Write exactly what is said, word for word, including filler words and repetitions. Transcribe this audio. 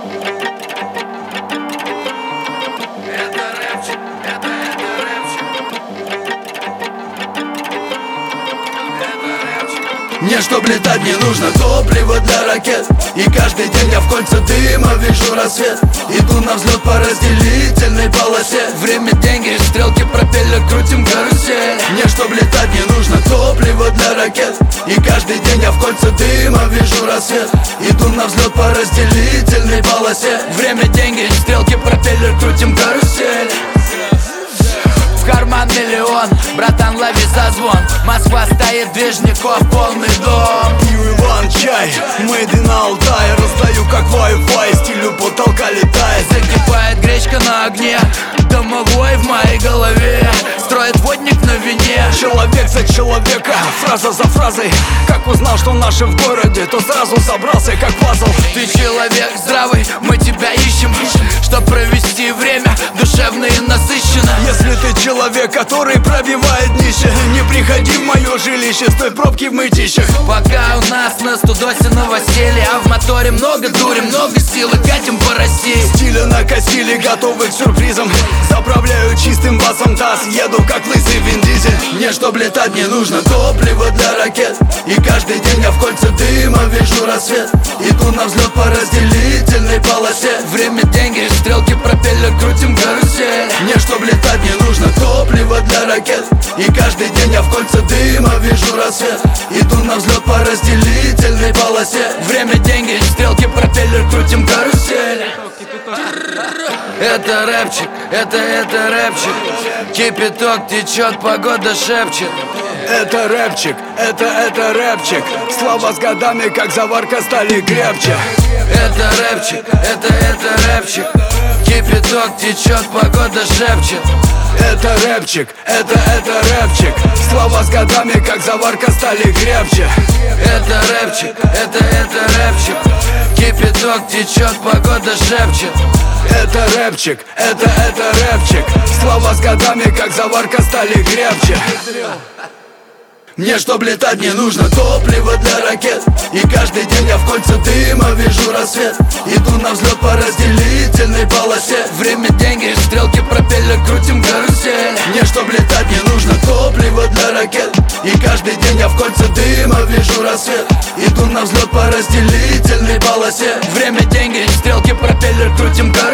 Это рэпчик, это, это рэпчик. Это рэпчик. Мне чтоб летать не нужно топливо для ракет. И каждый день я в кольца дыма вижу рассвет. Иду на взлет по разделительной полосе. Время, деньги, стрелки, пропеллер, крутим карусель. Мне чтоб летать не нужно топливо для ракет. И каждый день я в кольца дыма вижу рассвет. Иду на взлет по разделительной полосе. Время, деньги, стрелки, пропеллер, крутим карусель. В карман миллион, братан, лови созвон. Москва стоит, движников полный дом. Пью Иван-чай, made in Алтай. Раздаю как Wi-Fi, стилю потолка летает. Закипает гречка на огне, домовой в моей голове. Строит водник на вине. Человек за человека, фраза за фразой. Как узнал, что наши в городе, то сразу собрался как пазл. Ты человек здравый, мы тебя ищем, чтоб провести время душевно и насыщенно. Если ты человек, который пробивает нище, не приходи в мое жилище, стой пробки в мытищах. Пока у нас на студосе новоселье, а в моторе много дури, много силы, катим по России. Стиля накосили, готовы к сюрпризам. Заправляю чистым басом таз, еду как лысый Вин Дизель. Мне чтоб летать не нужно топливо для ракет. И каждый день я в кольца дыма вижу рассвет. Иду на взлет по разделительной полосе. Время, деньги, стрелки, пропеллер, крутим карусель. Мне чтоб летать не нужно топливо для ракет. И каждый день я в кольца дыма вижу рассвет. Иду на взлет по разделительной полосе. Время, деньги, стрелки, пропеллер, крутим карусель. Это рэпчик, это, это рэпчик. Кипяток течет, погода шепчет. Это рэпчик, это, это рэпчик. Слова с годами, как заварка, стали крепче. Это рэпчик, это, это рэпчик. Кипяток течет, погода шепчет. Это рэпчик, это, это рэпчик. Слова с годами, как заварка, стали крепче. Это рэпчик, это, это рэпчик. Кипяток течет, погода шепчет. Это рэпчик, это, это рэпчик. Слова с годами, как заварка, стали крепче. Мне чтоб летать не нужно топливо для ракет. И каждый день я в кольца дыма вижу рассвет. Иду на взлет по разделительной полосе. Время, деньги, стрелки, пропеллер, крутим карусель. Мне чтоб летать не нужно топливо для ракет. И каждый день я в кольца дыма вижу рассвет. Иду на взлет по разделительной полосе. Время, деньги, стрелки, пропеллер, крутим карусель.